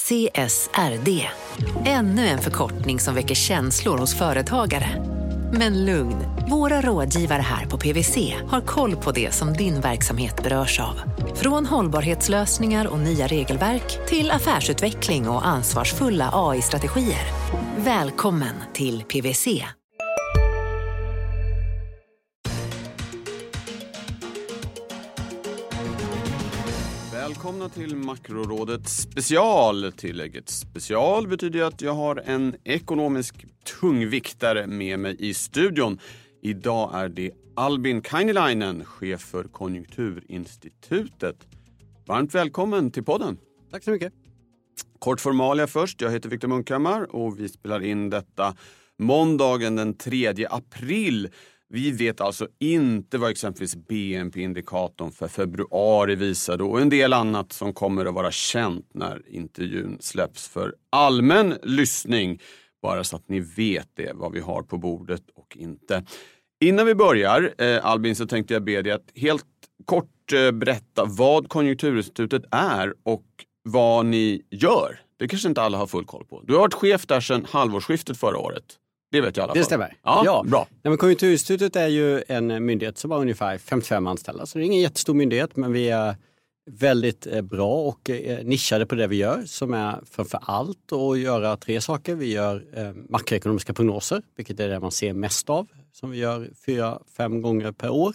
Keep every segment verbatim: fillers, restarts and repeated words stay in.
C S R D. Ännu en förkortning som väcker känslor hos företagare. Men lugn, våra rådgivare här på P W C har koll på det som din verksamhet berörs av. Från hållbarhetslösningar och nya regelverk till affärsutveckling och ansvarsfulla A I-strategier. Välkommen till P W C. Välkomna till Makrorådet special. Tillägget special betyder att jag har en ekonomisk tungviktare med mig i studion. Idag är det Albin Kainilainen, chef för Konjunkturinstitutet. Varmt välkommen till podden. Tack så mycket. Kort formalia först. Jag heter Viktor Munkhammar och vi spelar in detta måndagen den tredje april. Vi vet alltså inte vad exempelvis B N P-indikatorn för februari visade och en del annat som kommer att vara känt när intervjun släpps för allmän lyssning. Bara så att ni vet det, vad vi har på bordet och inte. Innan vi börjar, eh, Albin, så tänkte jag be dig att helt kort eh, berätta vad Konjunkturinstitutet är och vad ni gör. Det kanske inte alla har full koll på. Du har varit chef där sedan halvårsskiftet förra året. Det vet jag i alla fall. Det stämmer. Ja, ja. Bra. Nej, men Konjunkturinstitutet är ju en myndighet som har ungefär femtiofem anställda. Så det är ingen jättestor myndighet, men vi är väldigt bra och nischade på det vi gör. Som är framför allt att göra tre saker. Vi gör eh, makroekonomiska prognoser, vilket är det man ser mest av. Som vi gör fyra, fem gånger per år.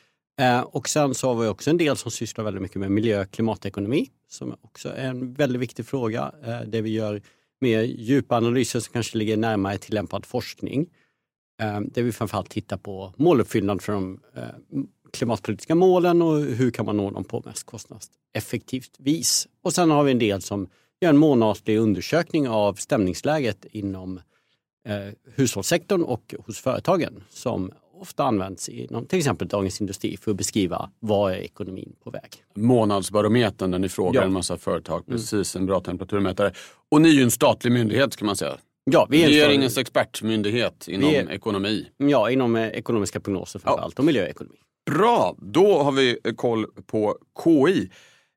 Eh, och sen så har vi också en del som sysslar väldigt mycket med miljö- och klimatekonomi. Som också är en väldigt viktig fråga. Eh, det vi gör med djupa analyser som kanske ligger närmare tillämpad forskning. Eh, där vi framförallt tittar på måluppfyllnad för de eh, klimatpolitiska målen och hur kan man nå dem på mest kostnadseffektivt vis. Och sen har vi en del som gör en månatlig undersökning av stämningsläget inom eh, hushållssektorn och hos företagen som ofta används inom till exempel Dagens Industri för att beskriva vad är ekonomin på väg. Månadsbarometern där ni frågar ja. en massa företag. Precis, en bra temperaturmätare. Och ni är ju en statlig myndighet kan man säga. Ja, vi är regeringens stor... expertmyndighet inom är... ekonomi. Ja, inom ekonomiska prognoser framförallt ja. och miljöekonomi. Bra, då har vi koll på K I.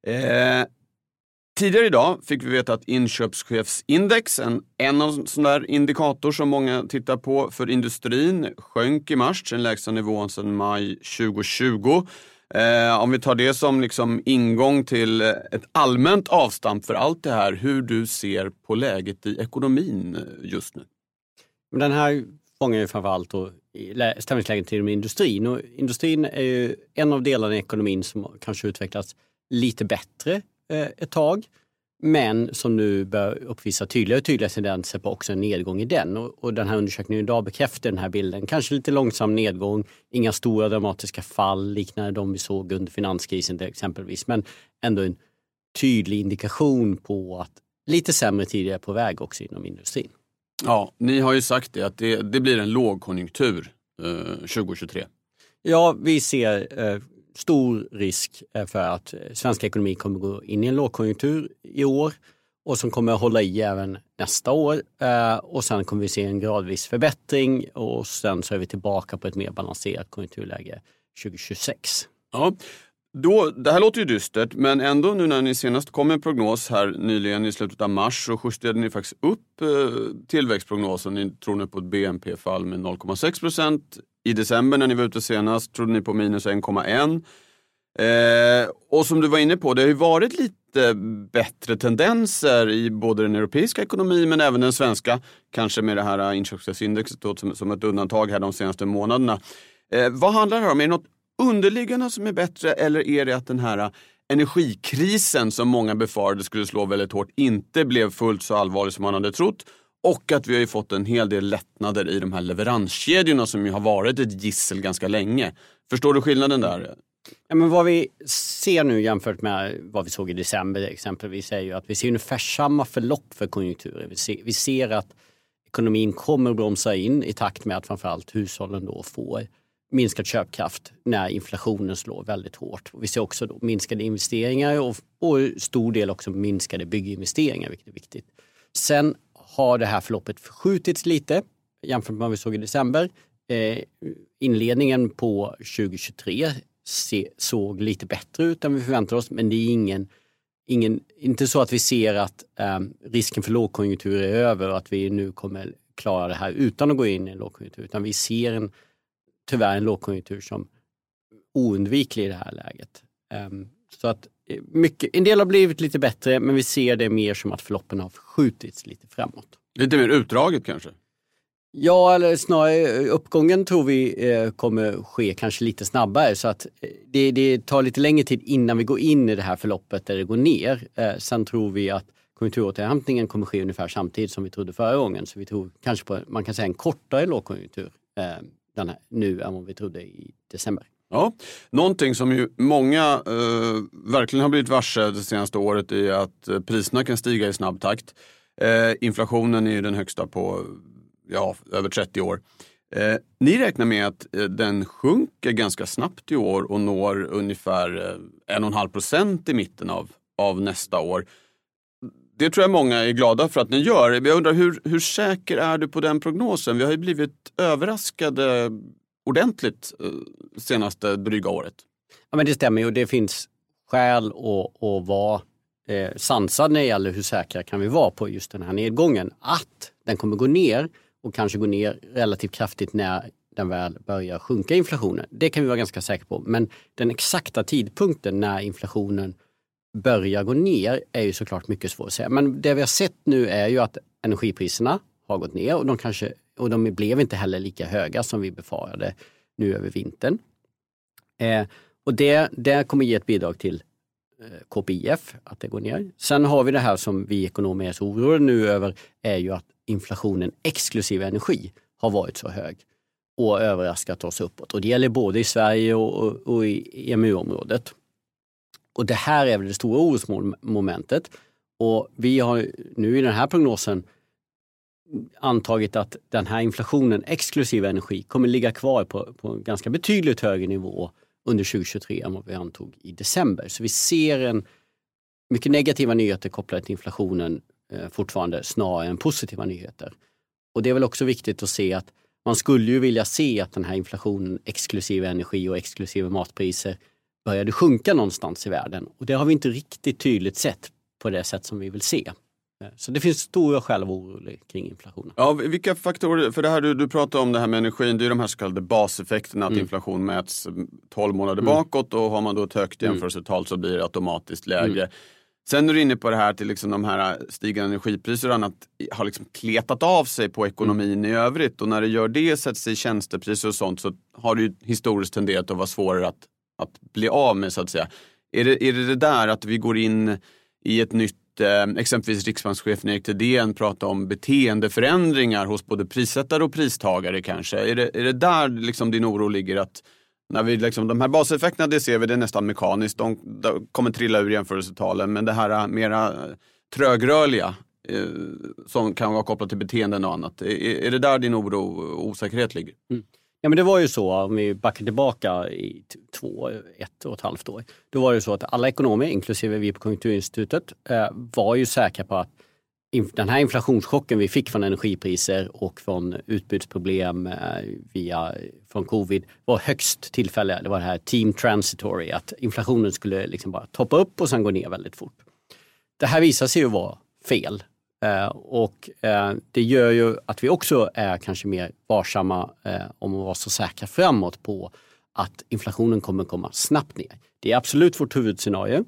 Eh, tidigare idag fick vi veta att inköpschefsindex, en, en av sån där indikator som många tittar på för industrin, sjönk i mars, den lägsta nivån sedan maj tjugohundratjugo. Eh, om vi tar det som liksom ingång till ett allmänt avstamp för allt det här, hur du ser på läget i ekonomin just nu. Den här fångar ju framförallt då stämningsläget till industrin. Och industrin är ju en av delarna i ekonomin som kanske utvecklats lite bättre eh, ett tag. Men som nu bör uppvisa tydliga och tydliga tendenser på också en nedgång i den. Och, och den här undersökningen idag bekräftar den här bilden. Kanske lite långsam nedgång, inga stora dramatiska fall liknande de vi såg under finanskrisen till exempelvis. Men ändå en tydlig indikation på att lite sämre tider är på väg också inom industrin. Ja, ni har ju sagt det att det, det blir en lågkonjunktur eh, tjugohundratjugotre. Ja, vi ser eh, stor risk för att svenska ekonomi kommer gå in i en lågkonjunktur i år och som kommer att hålla i även nästa år. Eh, och sen kommer vi se en gradvis förbättring och sen så är vi tillbaka på ett mer balanserat konjunkturläge tjugohundratjugosex. Ja. Då, det här låter ju dystert, men ändå nu när ni senast kom med en prognos här nyligen i slutet av mars så justerade ni faktiskt upp eh, tillväxtprognosen. Ni tror nu på ett B N P-fall med noll komma sex procent. I december när ni var ute senast trodde ni på minus en komma ett. Eh, och som du var inne på, det har ju varit lite bättre tendenser i både den europeiska ekonomin men även den svenska. Kanske med det här inköpschefsindexet som, som ett undantag här de senaste månaderna. Eh, vad handlar det om? Är det något underliggande som är bättre eller är det att den här energikrisen som många befarade skulle slå väldigt hårt inte blev fullt så allvarlig som man hade trott och att vi har ju fått en hel del lättnader i de här leveranskedjorna som ju har varit ett gissel ganska länge. Förstår du skillnaden där? Ja, men vad vi ser nu jämfört med vad vi såg i december exempelvis är ju att vi ser ungefär samma förlopp för konjunkturer. Vi ser, vi ser att ekonomin kommer att bromsa in i takt med att framförallt hushållen då får minskad köpkraft när inflationen slår väldigt hårt. Och vi ser också då minskade investeringar och, och stor del också minskade bygginvesteringar, vilket är viktigt. Sen har det här förloppet förskjutits lite jämfört med vad vi såg i december. Eh, inledningen på tjugohundratjugotre se, såg lite bättre ut än vi förväntade oss, men det är ingen, ingen, inte så att vi ser att eh, risken för lågkonjunktur är över och att vi nu kommer klara det här utan att gå in i en lågkonjunktur. Utan vi ser en, tyvärr en lågkonjunktur som oundviklig i det här läget. Um, så att mycket, en del har blivit lite bättre, men vi ser det mer som att förloppen har förskjutits lite framåt. Lite mer utdraget kanske? Ja, eller snarare uppgången tror vi eh, kommer ske kanske lite snabbare. Så att det, det tar lite längre tid innan vi går in i det här förloppet där det går ner. Eh, sen tror vi att konjunkturåterhämtningen kommer ske ungefär samtidigt som vi trodde förra gången. Så vi tror kanske på, man kan säga en kortare lågkonjunktur eh, den här, nu än vad vi trodde i december. Ja, någonting som ju många eh, verkligen har blivit varse det senaste året är att eh, priserna kan stiga i snabb takt. Eh, inflationen är ju den högsta på ja, över trettio år. Eh, ni räknar med att eh, den sjunker ganska snabbt i år och når ungefär eh, en komma fem procent i mitten av, av nästa år. Det tror jag många är glada för att ni gör. Jag undrar, hur, hur säker är du på den prognosen? Vi har ju blivit överraskade ordentligt eh, senaste dryga året. Ja, men det stämmer och det finns skäl att, att vara eh, sansad när det gäller hur säkra kan vi vara på just den här nedgången. Att den kommer gå ner och kanske gå ner relativt kraftigt när den väl börjar sjunka inflationen. Det kan vi vara ganska säkra på. Men den exakta tidpunkten när inflationen börjar gå ner är ju såklart mycket svårt att säga. Men det vi har sett nu är ju att energipriserna har gått ner och de, kanske, och de blev inte heller lika höga som vi befarade nu över vintern. Eh, och det, det kommer ge ett bidrag till eh, K P I F att det går ner. Sen har vi det här som vi ekonomer är så oroade nu över är ju att inflationen exklusive energi har varit så hög och överraskat oss uppåt. Och det gäller både i Sverige och, och, och i E M U-området. Och det här är väl det stora orosmomentet. Och vi har nu i den här prognosen antagit att den här inflationen exklusive energi kommer ligga kvar på, på en ganska betydligt högre nivå under tjugo tjugotre än vad vi antog i december. Så vi ser en mycket negativa nyheter kopplade till inflationen eh, fortfarande snarare än positiva nyheter. Och det är väl också viktigt att se att man skulle ju vilja se att den här inflationen exklusive energi och exklusive matpriser började sjunka någonstans i världen. Och det har vi inte riktigt tydligt sett på det sätt som vi vill se. Så det finns stora skäl av oro kring inflationen. Ja, vilka faktorer, för det här du, du pratar om det här med energin, det är de här så kallade baseffekterna, att mm. inflation mäts tolv månader mm. bakåt och har man då ett högt jämförelsetal så blir det automatiskt lägre. Mm. Sen är du inne på det här till liksom de här stigande energipriser och annat har liksom kletat av sig på ekonomin mm. i övrigt och när det gör det sätts i tjänstepriser och sånt så har det ju historiskt tenderat att vara svårare att, att bli av med så att säga. Är det, är det det där att vi går in i ett nytt exempelvis riksbankschefen Erik Thedéen pratar om beteendeförändringar hos både prissättare och pristagare kanske. Är det, är det där liksom din oro ligger att när vi liksom, de här baseffekterna det ser vi det nästan mekaniskt, de, de kommer trilla ur jämförelsetalen men det här mera trögrörliga eh, som kan vara kopplat till beteenden och annat. Är, är det där din oro och osäkerhet ligger? Mm. Ja men det var ju så om vi backar tillbaka i två, ett och ett halvt år. Då var det så att alla ekonomer, inklusive vi på Konjunkturinstitutet, eh, var ju säkra på att inf- den här inflationschocken vi fick från energipriser och från utbudsproblem eh, via, från covid var högst tillfälle. Det var det här team transitory, att inflationen skulle liksom bara toppa upp och sen gå ner väldigt fort. Det här visar sig ju vara fel. Uh, och uh, det gör ju att vi också är kanske mer varsamma uh, om att vara så säkra framåt på att inflationen kommer komma snabbt ner. Det är absolut vårt huvudscenario,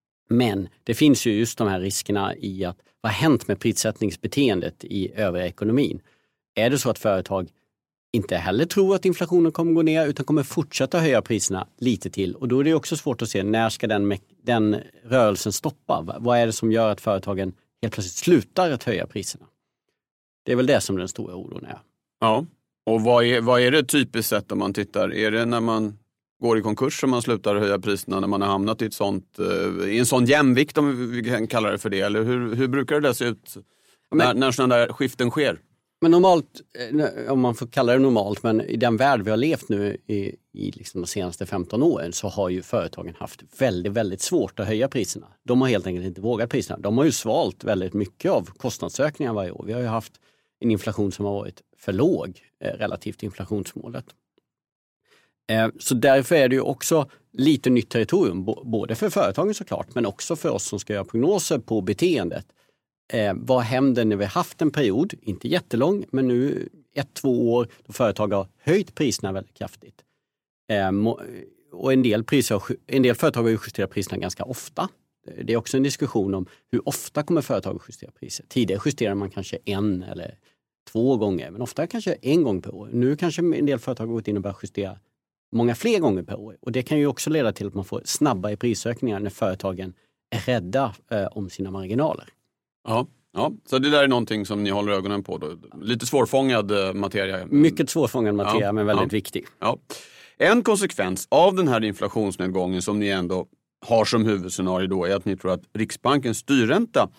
men det finns ju just de här riskerna i att vad har hänt med prissättningsbeteendet i övriga ekonomin? Är det så att företag inte heller tror att inflationen kommer gå ner utan kommer fortsätta höja priserna lite till och då är det också svårt att se när ska den, den rörelsen stoppa? Vad är det som gör att företagen helt plötsligt slutar att höja priserna? Det är väl det som den stora oron är. Ja, och vad är, vad är det typiskt sett om man tittar? Är det när man går i konkurs som man slutar höja priserna när man har hamnat i, ett sånt, i en sån jämvikt om vi kan kalla det för det? Eller hur, hur brukar det se ut när, men, när sådana där skiften sker? Men normalt, om man får kalla det normalt, men i den värld vi har levt nu i, i liksom de senaste femton åren så har ju företagen haft väldigt, väldigt svårt att höja priserna. De har helt enkelt inte vågat priserna. De har ju svalt väldigt mycket av kostnadsökningar varje år. Vi har ju haft en inflation som har varit för låg eh, relativt inflationsmålet. Eh, så därför är det ju också lite nytt territorium, b- både för företagen såklart, men också för oss som ska göra prognoser på beteendet. Eh, vad händer när vi har haft en period, inte jättelång, men nu ett, två år då företag har höjt priserna väldigt kraftigt. Eh, må, och en del, priser, en del företag har ju justerat priserna ganska ofta. Det är också en diskussion om hur ofta kommer företag att justera priser. Tidigare justerar man kanske en eller två gånger, men ofta kanske en gång per år. Nu kanske en del företag har gått in och börjat justera många fler gånger per år. Och det kan ju också leda till att man får snabbare prisökningar när företagen är rädda eh, om sina marginaler. Ja, ja, så det där är någonting som ni håller ögonen på då. Lite svårfångad eh, materia. Mycket svårfångad materia, ja, men väldigt ja. viktig. Ja. En konsekvens av den här inflationsnedgången som ni ändå har som huvudscenario då är att ni tror att Riksbankens styrränta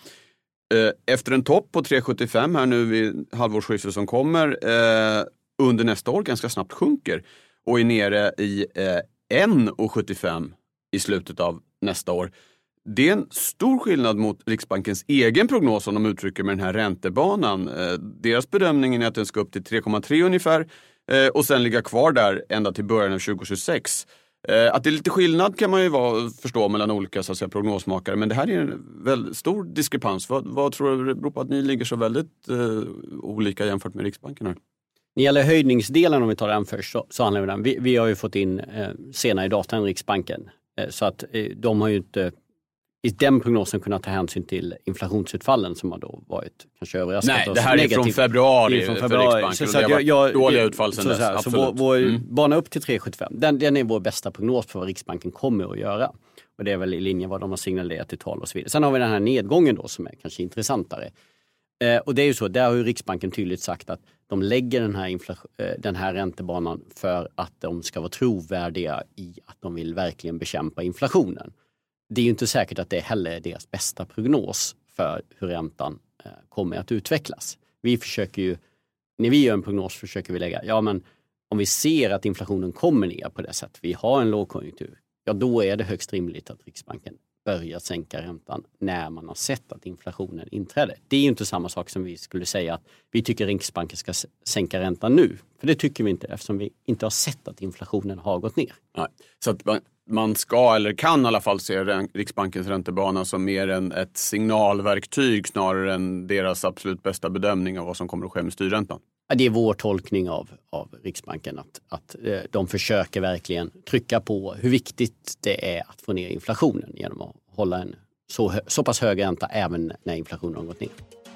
eh, efter en topp på tre komma sjuttiofem här nu vid halvårsskiftet som kommer eh, under nästa år ganska snabbt sjunker och är nere i eh, en komma sjuttiofem i slutet av nästa år. Det är en stor skillnad mot Riksbankens egen prognos som de uttrycker med den här räntebanan. Eh, deras bedömning är att den ska upp till tre komma tre ungefär eh, och sen ligga kvar där ända till början av tjugo tjugosex. Eh, att det är lite skillnad kan man ju vara, förstå mellan olika så att säga, prognosmakare, men det här är en väldigt stor diskrepans. Vad, vad tror du det beror på att ni ligger så väldigt eh, olika jämfört med Riksbanken här? När det gäller höjningsdelen, om vi tar den först, så, så handlar det om den. Vi, vi har ju fått in eh, senare i data än Riksbanken. Eh, så att eh, de har ju inte i den prognosen kunnat ta hänsyn till inflationsutfallen som har då varit kanske överraskat Nej, oss. det här negativt. är från februari, Det är från för februari. Riksbanken. Så, så det har varit jag, dåliga det, utfall sedan så, dess. så, här, så vår, vår mm. bana upp till tre komma sjuttiofem, den, den är vår bästa prognos för vad Riksbanken kommer att göra. Och det är väl i linje vad de har signalerat i tal och så vidare. Sen har vi den här nedgången då som är kanske intressantare. Eh, och det är ju så, där har ju Riksbanken tydligt sagt att de lägger den här, inflation, eh, den här räntebanan för att de ska vara trovärdiga i att de vill verkligen bekämpa inflationen. Det är ju inte säkert att det heller är deras bästa prognos för hur räntan eh, kommer att utvecklas. Vi försöker ju, när vi gör en prognos försöker vi lägga, ja men om vi ser att inflationen kommer ner på det sätt, vi har en lågkonjunktur, ja då är det högst rimligt att Riksbanken börjar sänka räntan när man har sett att inflationen inträder. Det är ju inte samma sak som vi skulle säga att vi tycker Riksbanken ska sänka räntan nu. För det tycker vi inte eftersom vi inte har sett att inflationen har gått ner. Nej. Så att man, man ska eller kan i alla fall se Riksbankens räntebana som mer än ett signalverktyg snarare än deras absolut bästa bedömning av vad som kommer att ske med styrräntan. Det är vår tolkning av, av Riksbanken att, att de försöker verkligen trycka på hur viktigt det är att få ner inflationen genom att hålla en så, så pass hög ränta även när inflationen har gått ner.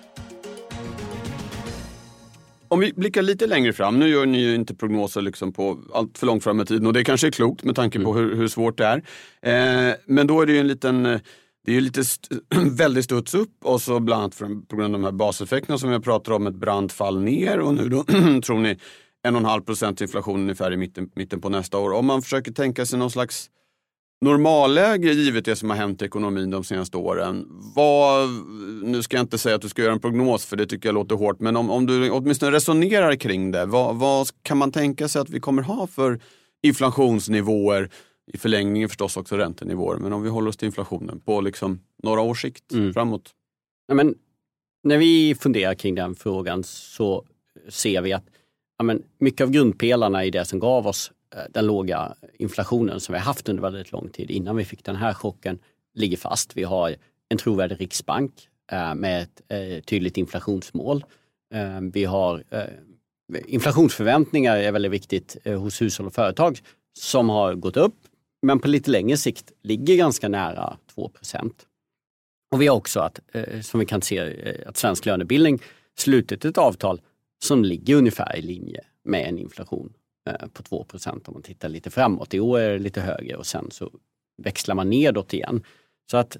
Om vi blickar lite längre fram, nu gör ni ju inte prognoser liksom på allt för långt fram i tiden och det kanske är klokt med tanke på mm. hur, hur svårt det är. Eh, men då är det ju en liten, det är ju lite st- väldigt studs upp och så bland annat för, på grund av de här baseffekterna som jag pratar om, ett brant fall ner och nu då tror ni en och en halv procent inflation ungefär i mitten, mitten på nästa år. Om man försöker tänka sig någon slags normalläge givet det som har hänt i ekonomin de senaste åren. Vad, nu ska jag inte säga att du ska göra en prognos för det tycker jag låter hårt, men om, om du åtminstone resonerar kring det, vad, vad kan man tänka sig att vi kommer ha för inflationsnivåer, i förlängningen förstås också räntenivåer, men om vi håller oss till inflationen på liksom några års sikt mm. framåt? Ja, men när vi funderar kring den frågan så ser vi att ja, men mycket av grundpelarna i det som gav oss den låga inflationen som vi har haft under väldigt lång tid innan vi fick den här chocken ligger fast. Vi har en trovärdig riksbank eh, med ett eh, tydligt inflationsmål. Eh, vi har eh, inflationsförväntningar är väldigt viktigt eh, hos hushåll och företag som har gått upp men på lite längre sikt ligger ganska nära två procent. Och vi har också att, eh, som vi kan se eh, att svensk lönebildning slutit ett avtal som ligger ungefär i linje med en inflation på två procent om man tittar lite framåt. I år är det lite högre och sen så växlar man nedåt igen. Så att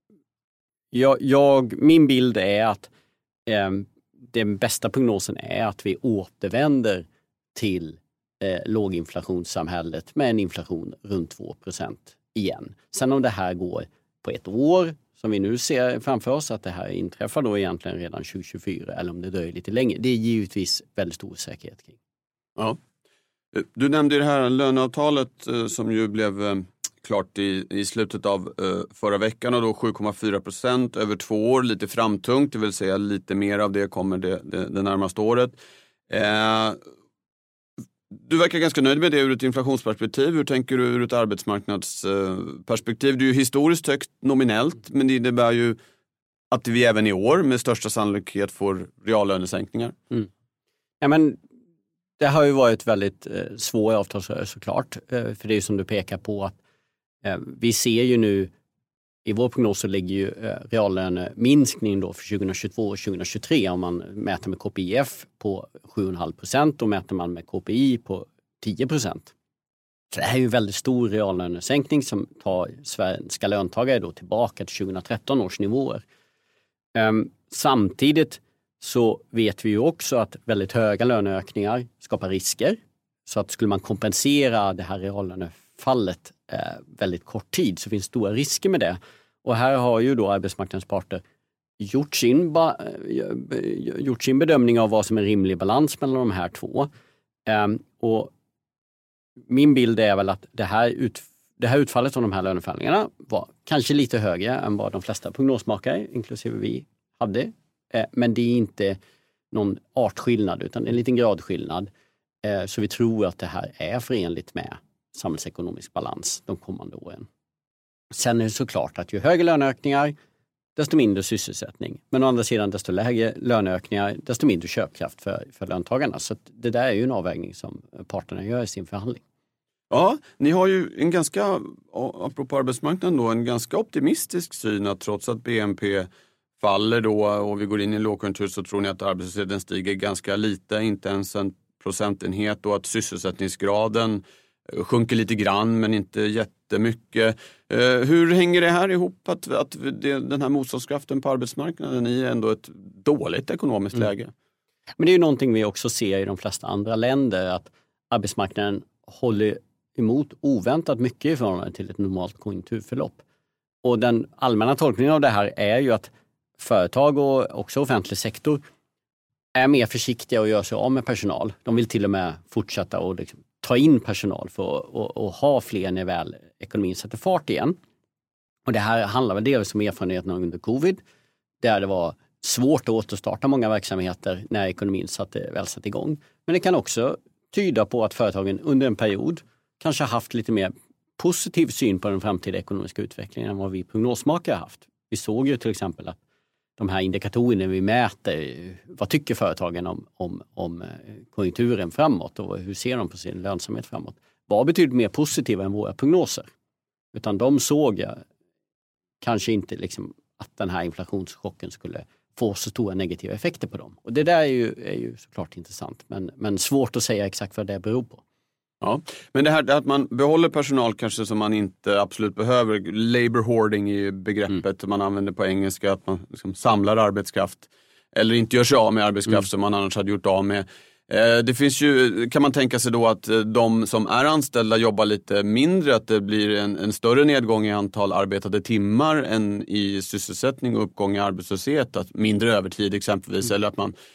jag, jag, min bild är att eh, den bästa prognosen är att vi återvänder till eh, låginflationssamhället med en inflation runt två procent igen. Sen om det här går på ett år som vi nu ser framför oss att det här inträffar då egentligen redan tjugo tjugofyra eller om det dröjer lite längre. Det är givetvis väldigt stor säkerhet kring. Ja. Du nämnde det här löneavtalet eh, som ju blev eh, klart i, i slutet av eh, förra veckan och då sju komma fyra procent över två år, lite framtungt, det vill säga lite mer av det kommer det, det, det närmaste året. Eh, Du verkar ganska nöjd med det ur ett inflationsperspektiv. Hur tänker du ur ett arbetsmarknadsperspektiv? Det är ju historiskt högt nominellt, men det innebär ju att vi även i år med största sannolikhet får reallönesänkningar. Mm. Ja, men det har ju varit väldigt eh, svår avtalsrörelse såklart. Eh, för det är ju som du pekar på att eh, vi ser ju nu i vår prognos så ligger ju eh, reallöneminskning då för tjugohundratjugotvå och tjugohundratjugotre om man mäter med K P I F på sju komma fem procent och mäter man med K P I på tio procent. Så det här är ju en väldigt stor reallönesänkning som tar svenska löntagare då tillbaka till tjugohundratretton års nivåer. Um, samtidigt så vet vi ju också att väldigt höga löneökningar skapar risker. Så att skulle man kompensera det här reallönefallet eh, väldigt kort tid så finns stora risker med det. Och här har ju då arbetsmarknadens parter gjort sin, ba- gjort sin bedömning av vad som är rimlig balans mellan de här två. Um, och min bild är väl att det här, ut, det här utfallet av de här löneförhandlingarna var kanske lite högre än vad de flesta prognosmakare, inklusive vi, hade. Eh, men det är inte någon artskillnad utan en liten gradskillnad. Eh, så vi tror att det här är förenligt med samhällsekonomisk balans de kommande åren. Sen är det såklart att ju högre löneökningar, desto mindre sysselsättning. Men å andra sidan, desto lägre löneökningar, desto mindre köpkraft för, för löntagarna. Så det där är ju en avvägning som parterna gör i sin förhandling. Ja, ni har ju en ganska, apropå arbetsmarknaden då, en ganska optimistisk syn att trots att B N P faller då och vi går in i en lågkonjunktur så tror ni att arbetslösheten stiger ganska lite, inte ens en procentenhet och att sysselsättningsgraden sjunker lite grann men inte jättemycket. Eh, hur hänger det här ihop att, att det, den här motståndskraften på arbetsmarknaden är ändå ett dåligt ekonomiskt mm. läge? Men det är ju någonting vi också ser i de flesta andra länder att arbetsmarknaden håller emot oväntat mycket i förhållande till ett normalt konjunkturförlopp. Och den allmänna tolkningen av det här är ju att företag och också offentlig sektor är mer försiktiga och gör sig av med personal. De vill till och med fortsätta och liksom ta in personal för att och, och ha fler när väl ekonomin sätter fart igen. Och det här handlar väl delvis om erfarenheterna under covid, där det var svårt att återstarta många verksamheter när ekonomin satte, väl satt igång. Men det kan också tyda på att företagen under en period kanske haft lite mer positiv syn på den framtida ekonomiska utvecklingen än vad vi prognosmakare har haft. Vi såg ju till exempel att de här indikatorerna vi mäter, vad tycker företagen om, om, om konjunkturen framåt och hur ser de på sin lönsamhet framåt, var betydligt mer positiva än våra prognoser. Utan de såg ja, kanske inte liksom att den här inflationschocken skulle få så stora negativa effekter på dem. Och det där är ju, är ju såklart intressant, men, men svårt att säga exakt vad det beror på. Ja, men det här att man behåller personal kanske som man inte absolut behöver. Labor hoarding är ju begreppet mm. man använder på engelska, att man liksom samlar arbetskraft eller inte gör sig av med arbetskraft mm. som man annars hade gjort av med. Det finns ju, kan man tänka sig då att de som är anställda jobbar lite mindre, att det blir en, en större nedgång i antal arbetade timmar än i sysselsättning och uppgång i arbetslöshet, att mindre övertid exempelvis mm. eller att man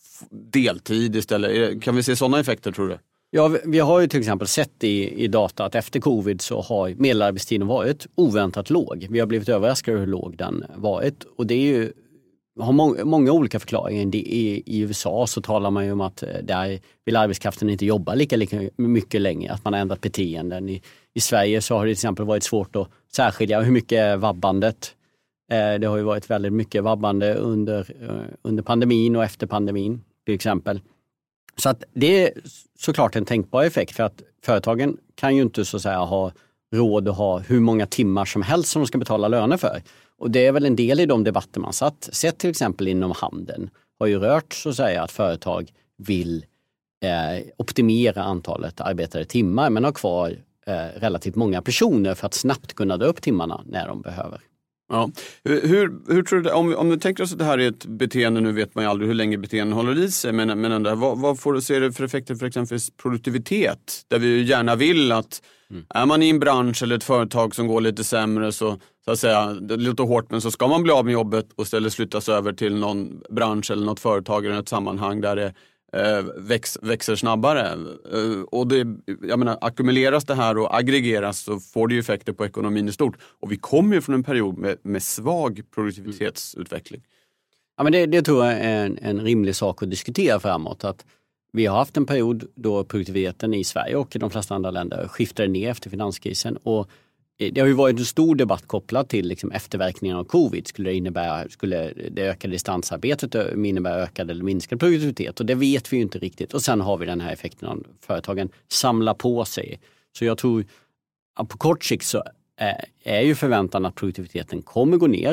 deltid istället. Kan vi se sådana effekter tror du? Ja, vi, vi har ju till exempel sett i, i data att efter covid så har medelarbetstiden varit oväntat låg. Vi har blivit överraskade hur låg den varit och det är ju har många, många olika förklaringar. Det är, i U S A så talar man ju om att där vill arbetskraften inte jobba lika, lika mycket längre, att man har ändrat beteenden. I, I Sverige så har det till exempel varit svårt att särskilja hur mycket är vabbandet. Eh, det har ju varit väldigt mycket vabbande under, eh, under pandemin och efter pandemin till exempel. Så att det är såklart en tänkbar effekt för att företagen kan ju inte så att säga ha råd att ha hur många timmar som helst som de ska betala löner för. Och det är väl en del i de debatter man satt, sett till exempel inom handeln, har ju rört så att säga att företag vill eh, optimera antalet arbetade timmar men ha kvar eh, relativt många personer för att snabbt kunna dra upp timmarna när de behöver. Ja. Hur, hur tror du, om, om du tänker oss att det här är ett beteende, nu vet man ju aldrig hur länge beteenden håller i sig, men, men ändå, vad, vad får du se det för effekter för exempelvis produktivitet? Där vi gärna vill att mm. är man i en bransch eller ett företag som går lite sämre så, så att säga, det låter hårt, men så ska man bli av med jobbet och istället flyttas över till någon bransch eller något företag eller ett sammanhang där det eh, väx, växer snabbare. Eh, och det, jag menar, ackumuleras det här och aggregeras så får det ju effekter på ekonomin i stort. Och vi kommer ju från en period med, med svag produktivitetsutveckling. Ja, men det, det tror jag är en, en rimlig sak att diskutera framåt. Att vi har haft en period då produktiviteten i Sverige och i de flesta andra länder skiftade ner efter finanskrisen. Och det har ju varit en stor debatt kopplad till liksom efterverkningarna av covid. Skulle det, innebära, skulle det ökade distansarbetet innebära ökad eller minskad produktivitet? Och det vet vi ju inte riktigt. Och sen har vi den här effekten av företagen samlar på sig. Så jag tror att på kort sikt så är, är ju förväntan att produktiviteten kommer gå ner.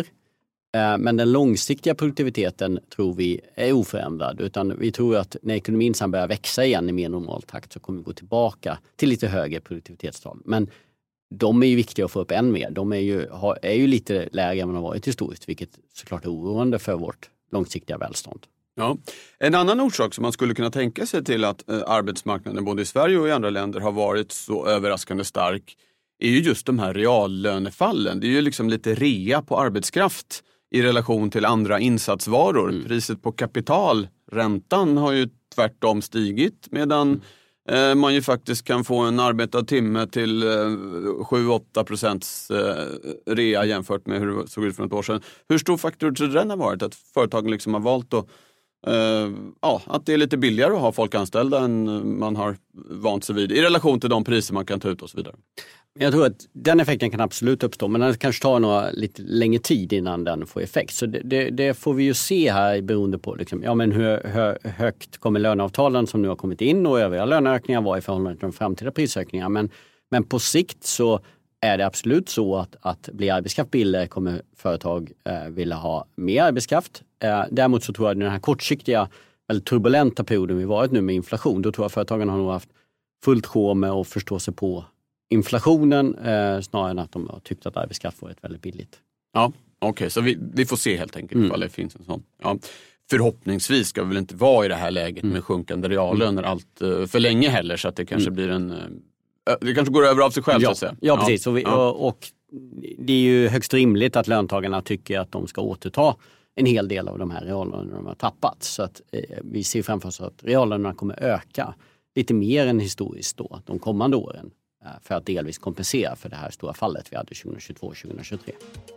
Men den långsiktiga produktiviteten tror vi är oförändrad. Utan vi tror att när ekonomin sen börjar växa igen i mer normal takt så kommer vi gå tillbaka till lite högre produktivitetstal. Men de är ju viktiga att få upp än mer. De är ju, är ju lite lägre än vad de har varit historiskt, vilket såklart är oroande för vårt långsiktiga välstånd. Ja. En annan orsak som man skulle kunna tänka sig till att eh, arbetsmarknaden både i Sverige och i andra länder har varit så överraskande stark är ju just de här reallönefallen. Det är ju liksom lite rea på arbetskraft i relation till andra insatsvaror. Mm. Priset på kapital, räntan har ju tvärtom stigit medan mm. eh, man ju faktiskt kan få en arbetad timme till eh, sju till åtta procents eh, rea jämfört med hur det såg ut för ett år sedan. Hur stor faktor tror du den har varit? Att företagen liksom har valt att, eh, ja, att det är lite billigare att ha folk anställda än man har vant sig vid i relation till de priser man kan ta ut och så vidare. Jag tror att den effekten kan absolut uppstå, men den kanske tar några lite längre tid innan den får effekt. Så det, det, det får vi ju se här beroende på liksom, ja, men hur, hur högt kommer löneavtalen som nu har kommit in och övriga löneökningar var i förhållande till de framtida prisökningar. Men, men på sikt så är det absolut så att, att bli arbetskraft billigare kommer företag eh, vilja ha mer arbetskraft. Eh, däremot så tror jag att den här kortsiktiga eller turbulenta perioden vi varit nu med inflation, då tror jag att företagen har nog haft fullt sjå med att förstå sig på inflationen eh, snarare än att de har tyckt att arbetskraft varit väldigt billigt. Ja, okej. Okay, så vi, vi får se helt enkelt mm. ifall det finns en sån. Ja. Förhoppningsvis ska vi väl inte vara i det här läget mm. med sjunkande reallöner allt uh, för länge heller så att det kanske mm. blir en... Uh, det kanske går över av sig själv ja. så att säga. Ja, precis. Och, vi, ja. och, och det är ju högst rimligt att löntagarna tycker att de ska återta en hel del av de här reallönerna de har tappat. Så att eh, vi ser framför oss att reallönerna kommer öka lite mer än historiskt då de kommande åren. För att delvis kompensera för det här stora fallet vi hade tjugohundratjugotvå tjugohundratjugotre.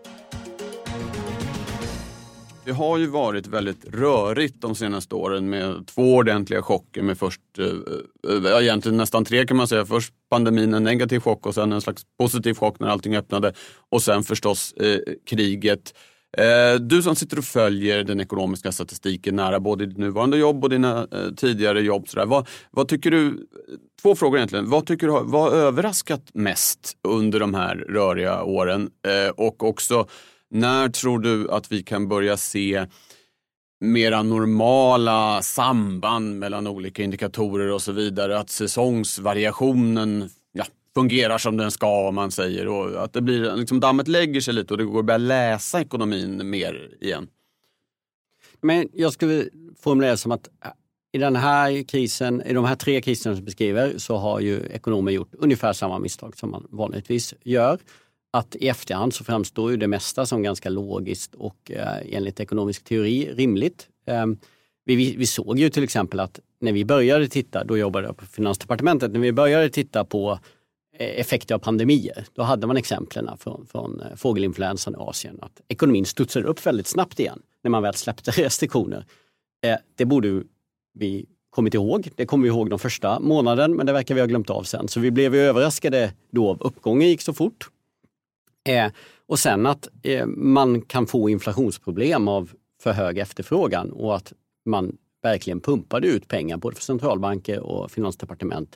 Det har ju varit väldigt rörigt de senaste åren med två ordentliga chocker med först, äh, egentligen nästan tre kan man säga. Först pandemin, en negativ chock och sen en slags positiv chock när allting öppnade och sen förstås eh, kriget. Eh, du som sitter och följer den ekonomiska statistiken nära både ditt nuvarande jobb och dina eh, tidigare jobb. Sådär. Vad, vad tycker du, två frågor egentligen. Vad tycker du har vad överraskat mest under de här röriga åren? Eh, och också, när tror du att vi kan börja se mera normala samband mellan olika indikatorer och så vidare? Att säsongsvariationen ja, fungerar som den ska om man säger och att det blir, liksom dammet lägger sig lite och det går att börja läsa ekonomin mer igen. Men jag skulle formulera som att i den här krisen, i de här tre kriserna som beskriver så har ju ekonomer gjort ungefär samma misstag som man vanligtvis gör. Att i efterhand så framstår ju det mesta som ganska logiskt och eh, enligt ekonomisk teori rimligt. Eh, vi, vi såg ju till exempel att när vi började titta, då jobbade jag på Finansdepartementet, när vi började titta på effekter av pandemier, då hade man exemplen från, från fågelinfluensan i Asien att ekonomin studsade upp väldigt snabbt igen när man väl släppte restriktioner. Eh, det borde vi kommit ihåg. Det kommer vi ihåg de första månaden, men det verkar vi ha glömt av sen. Så vi blev ju överraskade då av uppgången gick så fort. Eh, och sen att eh, man kan få inflationsproblem av för hög efterfrågan och att man verkligen pumpade ut pengar både för centralbanker och finansdepartement.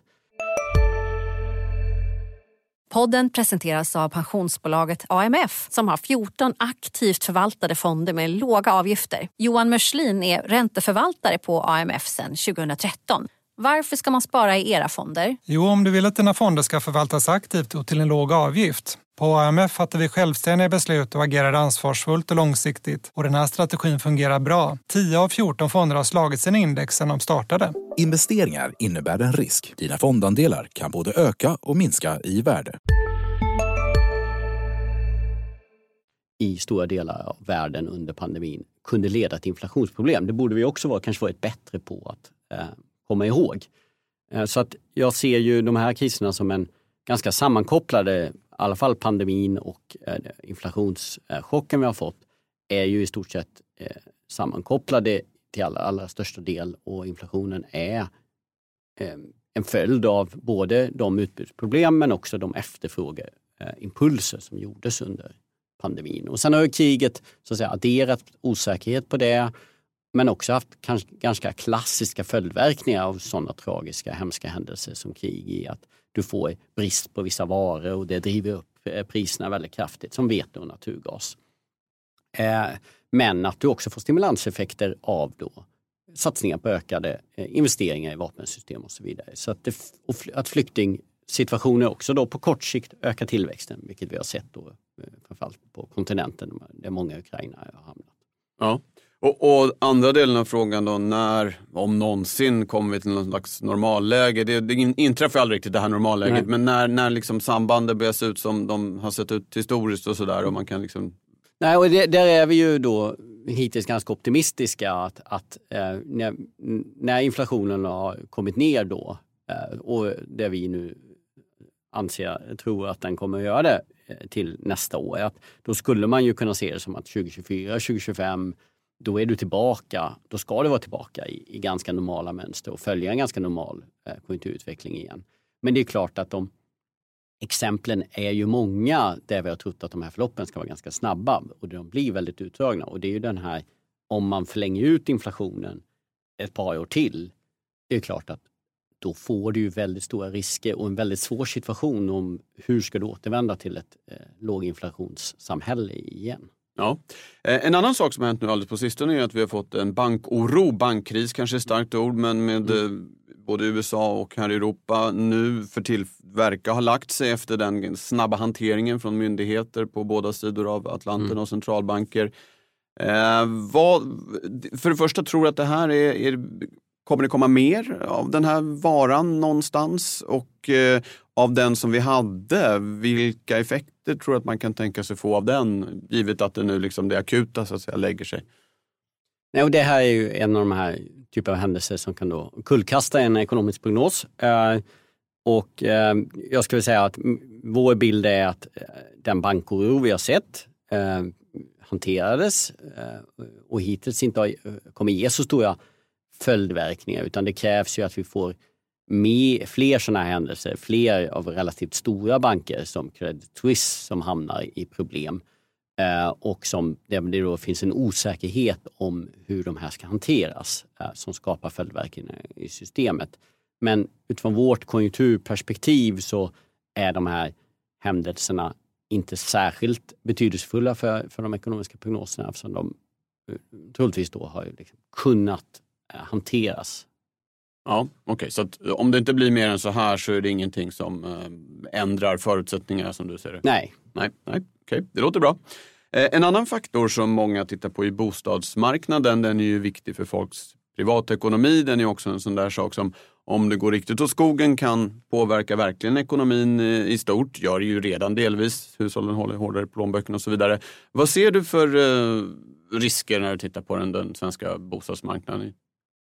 Podden presenteras av pensionsbolaget A M F som har fjorton aktivt förvaltade fonder med låga avgifter. Johan Mörslin är ränteförvaltare på A M F sedan tjugohundratretton. Varför ska man spara i era fonder? Jo, om du vill att dina fonder ska förvaltas aktivt och till en låg avgift. På A M F fattar vi självständiga beslut och agerar ansvarsfullt och långsiktigt. Och den här strategin fungerar bra. tio av fjorton fonder har slagit sin index sedan de startade. Investeringar innebär en risk. Dina fondandelar kan både öka och minska i värde. I stora delar av världen under pandemin kunde leda till inflationsproblem. Det borde vi också vara, kanske varit bättre på att eh, komma ihåg. Eh, så att jag ser ju de här kriserna som en ganska sammankopplade, i alla fall pandemin och eh, inflationschocken vi har fått är ju i stort sett eh, sammankopplade till allra, allra största del och inflationen är eh, en följd av både de utbudsproblem men också de efterfrågeimpulser som gjordes under pandemin. Och sen har ju kriget så att säga adderat osäkerhet på det, men också haft kanske ganska klassiska följdverkningar av sådana tragiska, hemska händelser som krig i att du får brist på vissa varor och det driver upp priserna väldigt kraftigt som vete och naturgas. Eh, men att du också får stimulanseffekter av då satsningar på ökade eh, investeringar i vapensystem och så vidare. Så att, det, och fl- att flyktingsituationer också då på kort sikt ökar tillväxten, vilket vi har sett då eh, framförallt på kontinenten där många ukrainare har hamnat. Ja. Och, och andra delen av frågan då, när, om någonsin kommer vi till någon slags normalläge. Det, det inträffar aldrig riktigt det här normalläget, Nej. men när, när liksom sambanden börjar se ut som de har sett ut historiskt och sådär och man kan liksom... Nej, och det, där är vi ju då hittills ganska optimistiska att, att eh, när, när inflationen har kommit ner då eh, och det vi nu anser, tror att den kommer att göra det eh, till nästa år, att då skulle man ju kunna se det som att tjugo tjugofyra tjugo tjugofem då är du tillbaka, då ska du vara tillbaka i, i ganska normala mönster och följa en ganska normal eh, konjunkturutveckling igen. Men det är klart att de exemplen är ju många där vi har trott att de här förloppen ska vara ganska snabba och de blir väldigt utdragna. Och det är ju den här, om man förlänger ut inflationen ett par år till, det är klart att då får du ju väldigt stora risker och en väldigt svår situation om hur ska du återvända till ett eh, låginflationssamhälle igen. Ja. En annan sak som har hänt nu alldeles på sistone är att vi har fått en bankoro, bankkris kanske är ett starkt ord, men med mm. både U S A och här i Europa nu för tillverka har lagt sig efter den snabba hanteringen från myndigheter på båda sidor av Atlanten mm. och centralbanker. Eh, vad, för det första tror jag att det här är, är kommer det komma mer av den här varan någonstans och eh, av den som vi hade, vilka effekter tror att man kan tänka sig få av den, givet att det nu liksom det akuta så att säga lägger sig? Nej, och det här är ju en av de här typer av händelser som kan då kullkasta en ekonomisk prognos. Eh, och eh, jag skulle säga att vår bild är att eh, den bankoro vi har sett eh, hanterades eh, och hittills inte har, kommer ge så stora följdverkningar, utan det krävs ju att vi får med fler sådana här händelser, fler av relativt stora banker som Credit Suisse som hamnar i problem eh, och som där det då finns en osäkerhet om hur de här ska hanteras eh, som skapar följdverkningar i systemet. Men utifrån vårt konjunkturperspektiv så är de här händelserna inte särskilt betydelsefulla för, för de ekonomiska prognoserna eftersom de eh, troligtvis då har liksom kunnat eh, hanteras. Ja, okej. Okay. Så att om det inte blir mer än så här så är det ingenting som eh, ändrar förutsättningar som du ser det? Nej. Nej, nej. Okej. Okay. Det låter bra. Eh, en annan faktor som många tittar på i bostadsmarknaden, den är ju viktig för folks privatekonomi. Den är också en sån där sak som om det går riktigt åt skogen kan påverka verkligen ekonomin i, i stort. Gör det ju redan delvis. Hushållen håller hårdare plånböcken och så vidare. Vad ser du för eh, risker när du tittar på den, den svenska bostadsmarknaden?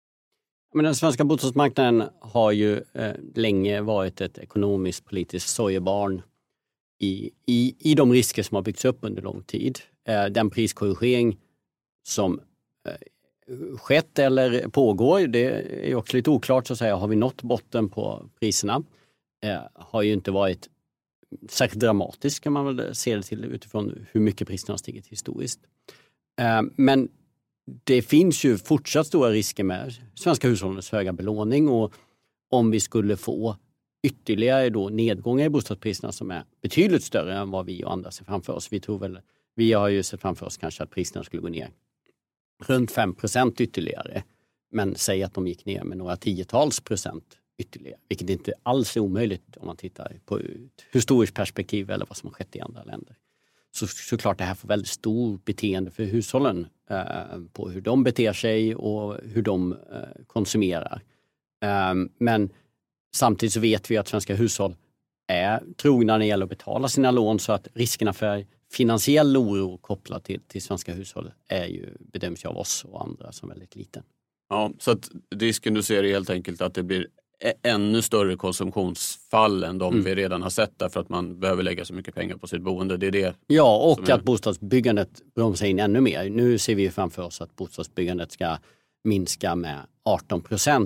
Men den svenska bostadsmarknaden har ju eh, länge varit ett ekonomiskt politiskt sorgebarn i, i, i de risker som har byggts upp under lång tid. Eh, den priskorrigering som eh, skett eller pågår, det är också lite oklart så att säga. Har vi nått botten på priserna? Eh, har ju inte varit särskilt dramatisk kan man väl se det till utifrån hur mycket priserna har stigit historiskt. Eh, men det finns ju fortsatt stora risker med svenska hushållens höga belåning och om vi skulle få ytterligare då nedgångar i bostadspriserna som är betydligt större än vad vi och andra ser framför oss. Vi tror väl, vi har ju sett framför oss kanske att priserna skulle gå ner runt fem procent ytterligare. Men säg att de gick ner med några tiotals procent ytterligare. Vilket inte alls är omöjligt om man tittar på ett historiskt perspektiv eller vad som har skett i andra länder. Så såklart det här får väldigt stor beteende för hushållen eh, på hur de beter sig och hur de eh, konsumerar. Eh, men samtidigt så vet vi att svenska hushåll är trogna när det gäller att betala sina lån så att riskerna för finansiell oro kopplat till, till svenska hushåll är ju, bedöms ju av oss och andra som väldigt liten. Ja, så att risken du ser är helt enkelt att det blir ännu större konsumtionsfall än de mm. vi redan har sett därför att man behöver lägga så mycket pengar på sitt boende. Det är det. Ja, och att bostadsbyggandet bromsar in ännu mer. Nu ser vi framför oss att bostadsbyggandet ska minska med arton procent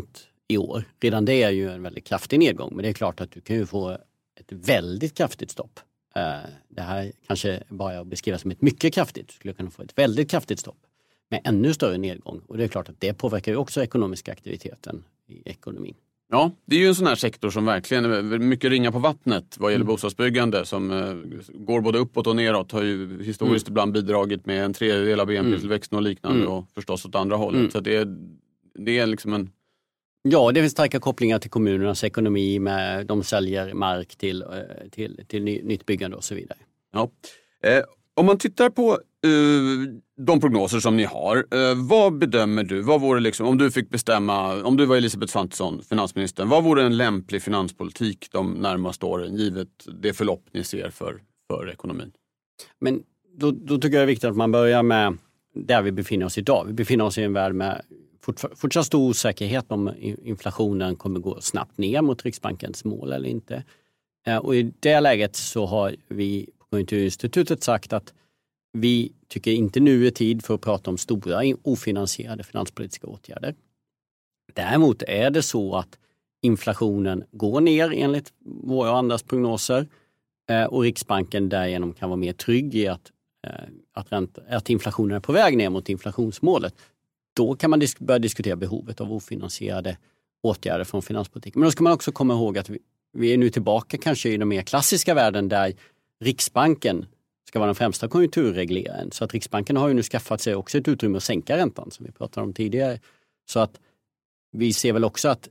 i år. Redan det är ju en väldigt kraftig nedgång, men det är klart att du kan ju få ett väldigt kraftigt stopp. Det här kanske bara jag beskriver som ett mycket kraftigt. Du skulle kunna få ett väldigt kraftigt stopp med ännu större nedgång. Och det är klart att det påverkar ju också ekonomiska aktiviteten i ekonomin. Ja, det är ju en sån här sektor som verkligen är mycket ringa på vattnet vad gäller mm. bostadsbyggande som eh, går både uppåt och neråt. Har ju historiskt mm. ibland bidragit med en tredjedel av B N P-tillväxten och liknande mm. och förstås åt andra hållet. Mm. Så det är, det är liksom en... Ja, det finns starka kopplingar till kommunernas ekonomi med de säljer mark till, till, till ny, nytt byggande och så vidare. Ja. Eh, om man tittar på eh, de prognoser som ni har, eh, vad bedömer du? Vad vore liksom, om du fick bestämma, om du var Elisabeth Svantesson, finansministern, vad vore en lämplig finanspolitik de närmaste åren givet det förlopp ni ser för, för ekonomin? Men då, då tycker jag det är viktigt att man börjar med där vi befinner oss idag. Vi befinner oss i en värld med fortsatt stor osäkerhet om inflationen kommer gå snabbt ner mot Riksbankens mål eller inte. Och i det läget så har vi på Konjunkturinstitutet sagt att vi tycker inte nu är tid för att prata om stora ofinansierade finanspolitiska åtgärder. Däremot är det så att inflationen går ner enligt våra och andras prognoser och Riksbanken därigenom kan vara mer trygg i att, att, ränta, att inflationen är på väg ner mot inflationsmålet. Då kan man disk- börja diskutera behovet av ofinansierade åtgärder från finanspolitiken. Men då ska man också komma ihåg att vi, vi är nu tillbaka kanske i den mer klassiska världen där Riksbanken ska vara den främsta konjunkturregleraren. Så att Riksbanken har ju nu skaffat sig också ett utrymme att sänka räntan som vi pratade om tidigare. Så att vi ser väl också att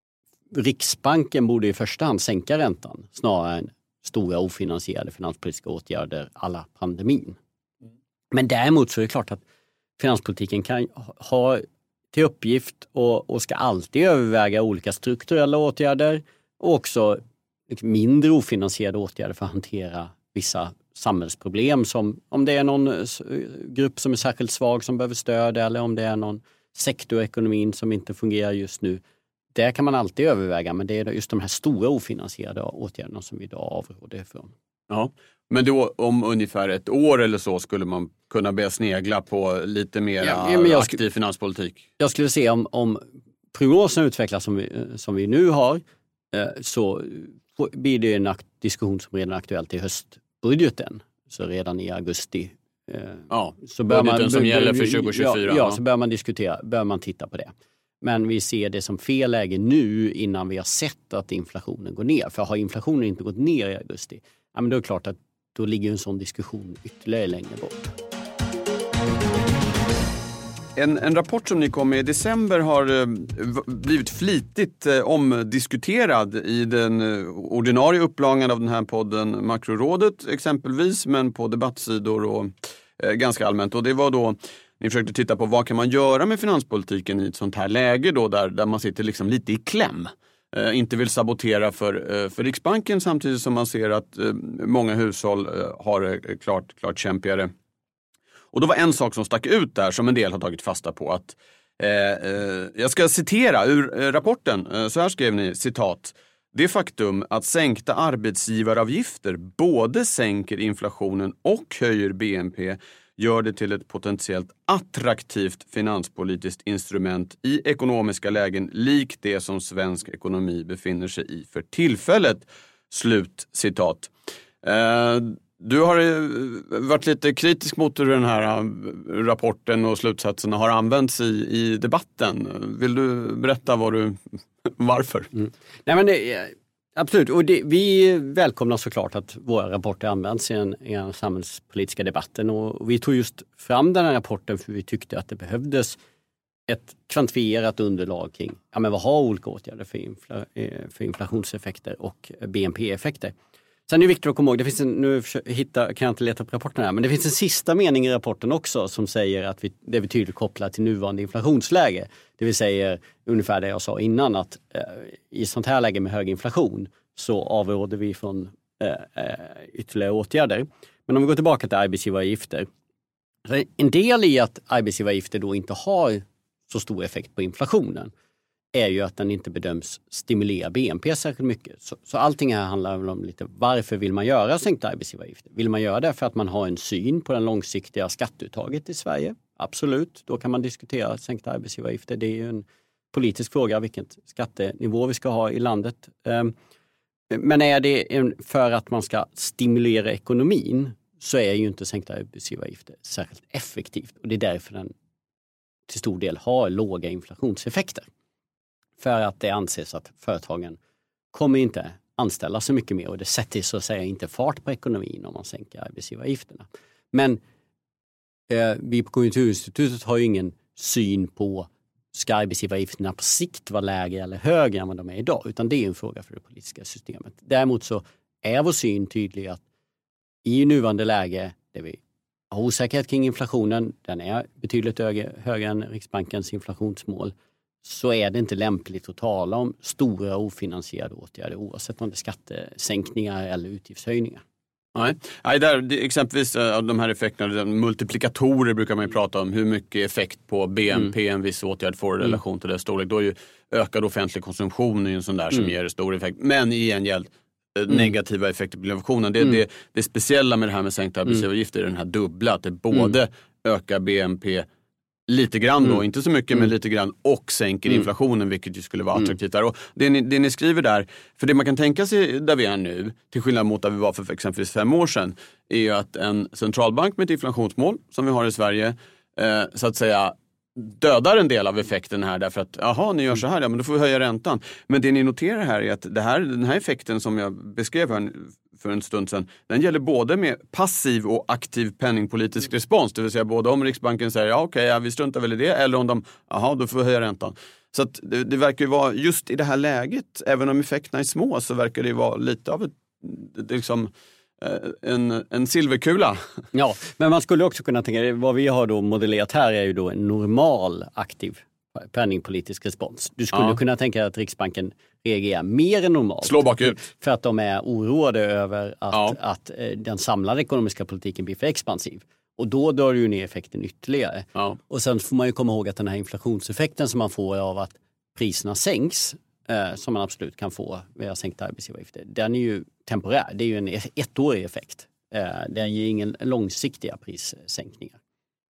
Riksbanken borde i första hand sänka räntan snarare än stora ofinansierade finanspolitiska åtgärder alla pandemin. Men däremot så är det klart att finanspolitiken kan ha till uppgift och, och ska alltid överväga olika strukturella åtgärder och också mindre ofinansierade åtgärder för att hantera vissa samhällsproblem som om det är någon grupp som är särskilt svag som behöver stöd eller om det är någon sektor i ekonomin som inte fungerar just nu. Det kan man alltid överväga, men det är just de här stora ofinansierade åtgärderna som vi idag avråder ifrån. Ja, men då om ungefär ett år eller så skulle man kunna börja snegla på lite mer ja, ja, aktiv skulle, finanspolitik. Jag skulle se om, om prognosen utvecklas som vi, som vi nu har eh, så blir det en diskussion som redan är aktuellt i höstbudgeten. Så redan i augusti. Eh, ja, så bör budgeten man, som gäller för tjugo tjugofyra. Ja, ja, så bör man diskutera, bör man titta på det. Men vi ser det som fel läge nu innan vi har sett att inflationen går ner. För har inflationen inte gått ner i augusti, ja, men då är det klart att då ligger en sån diskussion ytterligare längre bort. En, en rapport som ni kom med i december har eh, blivit flitigt eh, omdiskuterad i den eh, ordinarie upplagan av den här podden Makrorådet exempelvis, men på debattsidor och eh, ganska allmänt. Och det var då ni försökte titta på vad kan man göra med finanspolitiken i ett sånt här läge då där, där man sitter liksom lite i kläm. Eh, inte vill sabotera för, eh, för Riksbanken samtidigt som man ser att eh, många hushåll eh, har eh, klart, klart kämpigare. Och då var en sak som stack ut där som en del har tagit fasta på att eh, eh, jag ska citera ur eh, rapporten. Eh, så här skrev ni, citat: det faktum att sänkta arbetsgivaravgifter både sänker inflationen och höjer B N P gör det till ett potentiellt attraktivt finanspolitiskt instrument i ekonomiska lägen likt det som svensk ekonomi befinner sig i för tillfället. Slut citat. Eh, du har varit lite kritisk mot hur den här rapporten och slutsatserna har använts i, i debatten. Vill du berätta vad du, varför? Mm. Nej, men det, absolut, och det, vi välkomnar såklart att våra rapporter används i den, i den samhällspolitiska debatten och vi tog just fram den här rapporten för vi tyckte att det behövdes ett kvantifierat underlag kring ja, men vad har olika åtgärder för, infla, för inflationseffekter och B N P-effekter. Sen är det viktigt att komma ihåg, det finns en, nu hitta, kan jag inte leta upp rapporten här, men det finns en sista mening i rapporten också som säger att vi, det är tydligt kopplat till nuvarande inflationsläge. Det vill säga ungefär det jag sa innan att eh, i sånt här läge med hög inflation så avråder vi från eh, ytterligare åtgärder. Men om vi går tillbaka till arbetsgivaravgifter. En del i att arbetsgivaravgifter då inte har så stor effekt på inflationen är ju att den inte bedöms stimulera B N P särskilt mycket. Så, så allting här handlar väl om lite varför vill man göra sänkta arbetsgivaravgifter? Vill man göra det för att man har en syn på den långsiktiga skatteuttaget i Sverige? Absolut, då kan man diskutera sänkta arbetsgivaravgifter. Det är ju en politisk fråga vilken skattenivå vi ska ha i landet. Men är det för att man ska stimulera ekonomin så är ju inte sänkta arbetsgivaravgifter särskilt effektivt. Och det är därför den till stor del har låga inflationseffekter. För att det anses att företagen kommer inte anställa så mycket mer och det sätter så att säga inte fart på ekonomin om man sänker arbetsgivaravgifterna. Men eh, vi på Konjunkturinstitutet har ju ingen syn på ska arbetsgivaravgifterna på sikt vara lägre eller högre än vad de är idag, utan det är en fråga för det politiska systemet. Däremot så är vår syn tydlig att i nuvarande läge där vi har osäkerhet kring inflationen, den är betydligt högre, högre än Riksbankens inflationsmål, så är det inte lämpligt att tala om stora ofinansierade åtgärder oavsett om det är skattesänkningar eller utgiftshöjningar. Nej, Nej där, det, exempelvis av de här effekterna, multiplikatorer brukar man ju prata om, hur mycket effekt på B N P mm. en viss åtgärd får i relation mm. till det storlek. Då är ju ökad offentlig konsumtion en sån där som mm. ger stor effekt. Men i gengäld mm. negativa effekter på inflationen. Det, mm. det, det speciella med det här med sänkta arbetsgivaravgifter är den här dubbla, att det både mm. ökar B N P lite grann då, mm. inte så mycket mm. men lite grann, och sänker mm. inflationen, vilket ju skulle vara attraktivt där. Och det ni, det ni skriver där, för det man kan tänka sig där vi är nu, till skillnad mot där vi var för exempelvis fem år sedan, är ju att en centralbank med ett inflationsmål som vi har i Sverige, eh, så att säga dödar en del av effekten här därför att, jaha, ni gör så här, ja men då får vi höja räntan. Men det ni noterar här är att det här, den här effekten som jag beskrev här för en stund sedan, den gäller både med passiv och aktiv penningpolitisk respons. Det vill säga både om Riksbanken säger, ja okej, okay, ja, vi struntar väl i det, eller om de, jaha, då får vi höja räntan. Så att det, det verkar ju vara, just i det här läget, även om effekterna är små, så verkar det vara lite av ett, det liksom, En, en silverkula. Ja, men man skulle också kunna tänka, vad vi har då modellerat här är ju då en normal aktiv penningpolitisk respons. Du skulle ja. kunna tänka att Riksbanken reagerar mer än normalt. Slå bakut. För att de är oroade över att, ja. att den samlade ekonomiska politiken blir för expansiv. Och då drar ju ner effekten ytterligare. Ja. Och sen får man ju komma ihåg att den här inflationseffekten som man får av att priserna sänks, eh, som man absolut kan få via sänkta arbetsgivaravgifter, den är ju temporär. Det är ju en ettårig effekt. Eh, den ger ingen långsiktiga prissänkningar.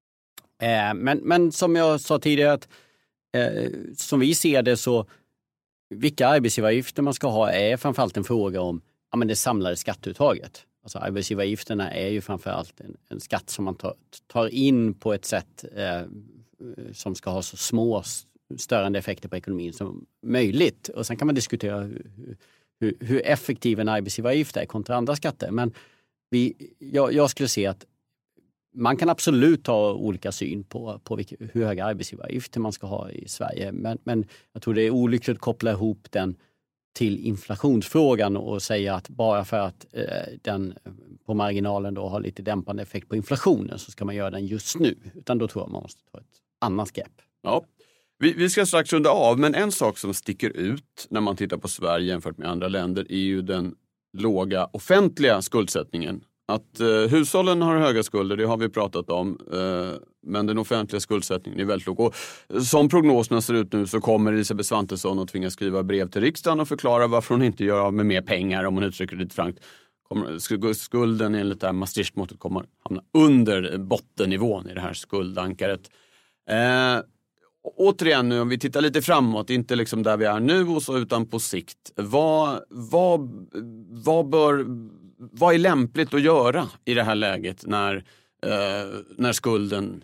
Eh, men, men som jag sa tidigare, att, eh, som vi ser det så vilka arbetsgivaravgifter man ska ha är framförallt en fråga om ja, men det samlade skatteuttaget. Alltså arbetsgivaravgifterna är ju framförallt en, en skatt som man tar, tar in på ett sätt eh, som ska ha så små störande effekter på ekonomin som möjligt. Och sen kan man diskutera hur, hur, hur effektiv en arbetsgivaravgift är kontra andra skatter. Men vi, jag, jag skulle se att man kan absolut ha olika syn på, på vilka, hur höga arbetsgivaravgifter man ska ha i Sverige. Men, men jag tror det är olyckligt att koppla ihop den till inflationsfrågan och säga att bara för att eh, den på marginalen då har lite dämpande effekt på inflationen så ska man göra den just nu. Utan då tror jag man måste ta ett annat grepp. Ja. Vi, vi ska strax runda av, men en sak som sticker ut när man tittar på Sverige jämfört med andra länder är ju den låga offentliga skuldsättningen. Att eh, hushållen har höga skulder, det har vi pratat om, eh, men den offentliga skuldsättningen är väldigt låg. Och som prognoserna ser ut nu så kommer Elisabeth Svantesson att tvingas skriva brev till riksdagen och förklara varför hon inte gör av med mer pengar, om hon uttrycker det lite frankt. Kommer, skulden enligt det här Maastricht-måttet kommer hamna under bottennivån i det här skuldankaret. Eh, återigen nu, om vi tittar lite framåt, inte liksom där vi är nu och så, utan på sikt. Vad, vad, vad bör... Vad är lämpligt att göra i det här läget när, eh, när skulden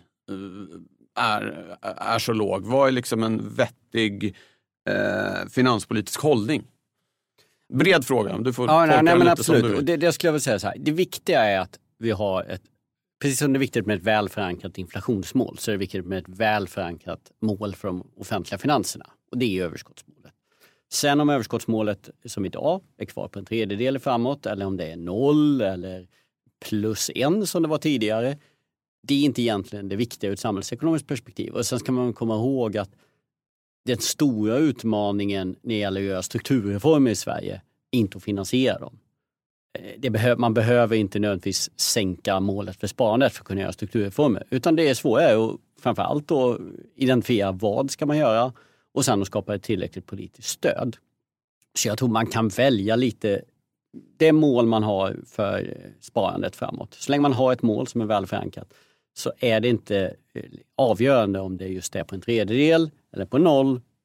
eh, är, är så låg? Vad är liksom en vettig eh, finanspolitisk hållning? Bred fråga. Du får ja, nej, nej, men absolut. Det, det skulle jag vilja säga så här. Det viktiga är att vi har ett, precis som det är viktigt med ett väl förankrat inflationsmål, så är det viktigt med ett väl förankrat mål för de offentliga finanserna. Och det är överskottsmålet. Sen om överskottsmålet som idag är kvar på en tredjedel framåt, eller om det är noll eller plus en som det var tidigare, det är inte egentligen det viktiga ur ett samhällsekonomiskt perspektiv. Och sen ska man komma ihåg att den stora utmaningen när det gäller att göra strukturreformer i Sverige är inte att finansiera dem. Det behöver, man behöver inte nödvändigtvis sänka målet för sparandet för att kunna göra strukturreformer, utan det är svårare att framförallt att identifiera vad ska man göra och sen att skapa ett tillräckligt politiskt stöd. Så jag tror man kan välja lite det mål man har för sparandet framåt. Så länge man har ett mål som är väl förankrat så är det inte avgörande om det just är på en tredjedel eller på noll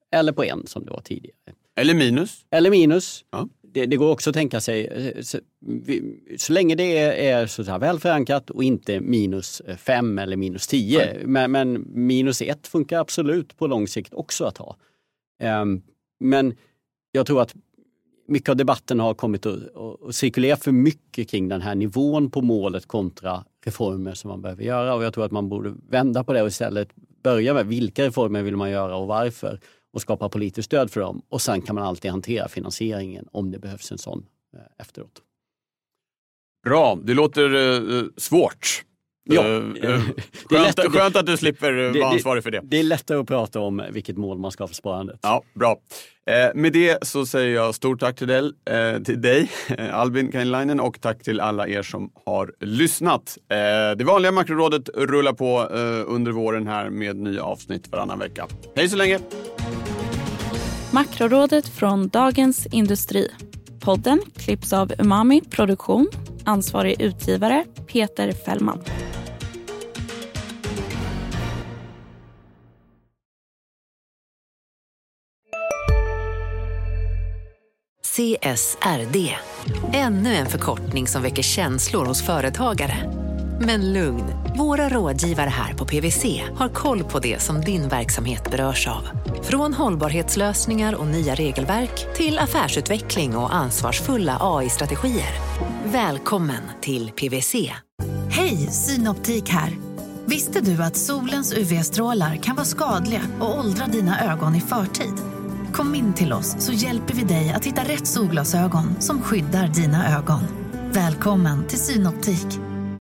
eller på en som det var tidigare. Eller minus. Eller minus. Ja. Det, det går också att tänka sig, så, vi, så länge det är, är så här väl förankrat och inte minus fem eller minus tio. Men, men minus ett funkar absolut på lång sikt också att ha. Um, men jag tror att mycket av debatten har kommit att, att cirkulera för mycket kring den här nivån på målet kontra reformer som man behöver göra. Och jag tror att man borde vända på det och istället börja med vilka reformer vill man göra och varför. Och skapa politiskt stöd för dem. Och sen kan man alltid hantera finansieringen om det behövs en sån eh, efteråt. Bra, det låter eh, svårt. Ja, eh, det är skönt, lätt, skönt att du slipper det, vara ansvarig för det. Det är lättare att prata om vilket mål man ska ha för sparandet. Ja, bra. Eh, med det så säger jag stort tack till dig, eh, till dig Albin Kainlainen, och tack till alla er som har lyssnat. Eh, det vanliga Makrorådet rullar på eh, under våren här med nya avsnitt varannan vecka. Hej så länge! Makrorådet från Dagens Industri. Podden klipps av Umami Produktion. Ansvarig utgivare Peter Fällman. C S R D. Ännu en förkortning som väcker känslor hos företagare. Men lugn, våra rådgivare här på P W C har koll på det som din verksamhet berörs av. Från hållbarhetslösningar och nya regelverk till affärsutveckling och ansvarsfulla A I-strategier. Välkommen till P W C. Hej, Synoptik här. Visste du att solens U V-strålar kan vara skadliga och åldra dina ögon i förtid? Kom in till oss så hjälper vi dig att hitta rätt solglasögon som skyddar dina ögon. Välkommen till Synoptik.